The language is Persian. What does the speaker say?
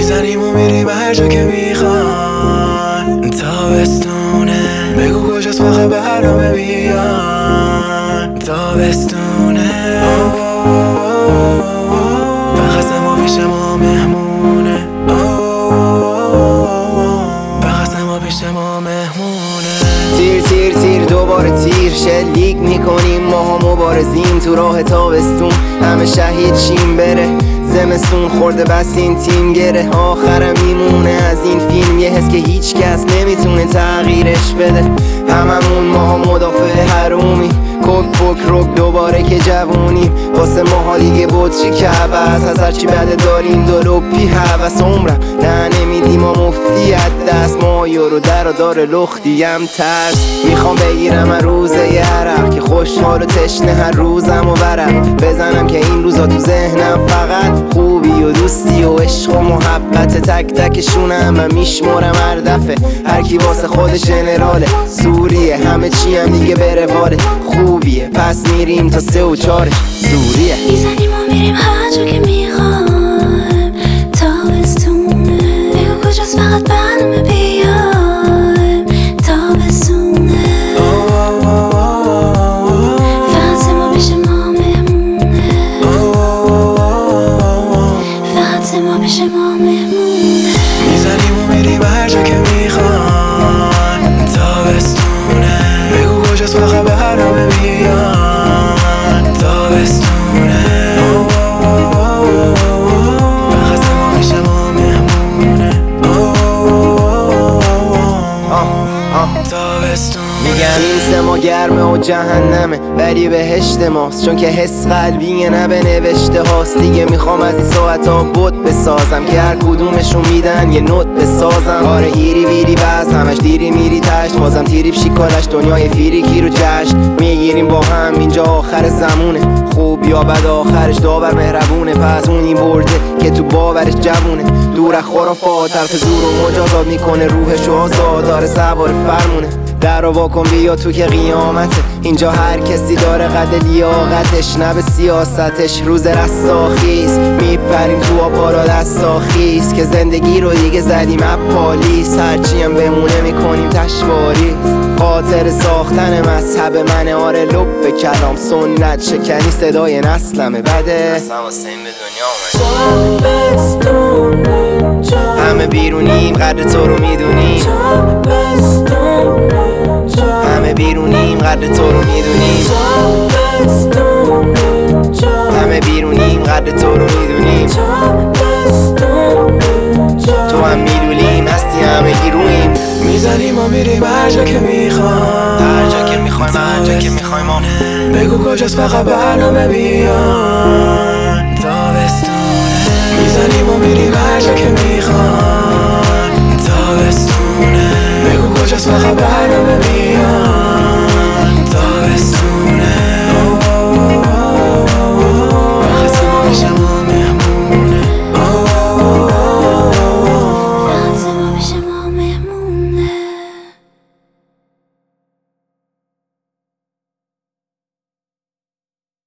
میزنیم و میریم هر جا که میخوان. تابستونه بگو کجاست فقط برنامه بیان. تابستونه فقط ما پیش ما مهمونه. فقط ما پیش ما مهمونه. تیر تیر تیر دوباره تیر شلیک میکنیم، ماها مبارزیم تو راه تابستون. همه شهید شیم بره زمستون خورده بس این تیم گره. آخرم میمونه از این فیلم یه حس که هیچ کس نمیتونه تغییرش بده. هممون ماها مدافع حرومی، کک پک رک دوباره که جوونیم. واسه ماها دیگه بطری که عوض از هرچی بده داریم دلوپی حوث. عمرم نه نمیدیم و مفتی از دست، ما یورو در و دار لختیم ترس. میخوام بگیرم از روزه یه عرق که خوشحال و تشنه هر روزم و ورق بزنم که این روزا تو ذهنم فقط خوبی و دوستی و عشق و محبت. تک تکشونم من میشمرم هر دفعه، هر کی واسه خودش جنراله. سوریه همه چی هم دیگه به رواله، خوبیه پس میریم تا 3 و 4 سوریه. میزنیم و میریم هر جا که میخوایم. تابستونه بگو کجاست فقط برنامه بیایم. تابستونه فقط ما پیش ما مهمونه. فقط ما پیش ما مهمونه. میزنیم و میریم هر جا که میخوان. تابستونه بگو کجاست فقط برنامه بیان. تابستونه فقط ما پیش ما مهمونه. تابستونه میگن این سما گرمه و جهنمه ولی بهشت ماست، چون که حس قلبیه نه به نوشته هاست. دیگه میخوام از این ساعت ها بود بسازم که هر کدومشون میدن یه نوت بسازم. آره هیری ویری بس همش دیری میری تشت، بازم تیری شیکارش دنیای فیریکی رو جشن میگیریم با هم. اینجا آخر زمونه، خوب یا بد آخرش داور مهربونه. پس اونی برده که تو باورش جوونه، دور از خرافات حرف زور و مجازات میکنه. روحش آزاد داره سوار فرمونه. در رو واکن بیا تو که قیامته، اینجا هر کسی داره قد لیاقتش نه به سیاستش. روز رستاخیز میپریم تو آبارا دستاخیز که زندگی رو دیگه زدیم اپالیس. هرچی هم بمونه میکنیم تشواریز. خاطر ساختن مذهب منه آره لب به کلام سنت شکنی صدای نسلمه بده. اصلا واسه این به دنیا همه بیرونیم قدر تو رو میدونیم. همه بیرونیم قدر تو رو میدونیم. همه بیرونیم قدر تو رو میدونیم. تو هم میدونیم هستی همه گیرویم. میزنیم و میریم هر جا که میخوایم. هر جا که میخوایم هر جا که میخوایم. بگو کجاست فقط برنامه بیان. تابستونه میزنیم و میریم هر جا که میخوایم. تابستونه بگو کجاست فقط برنامه بیان.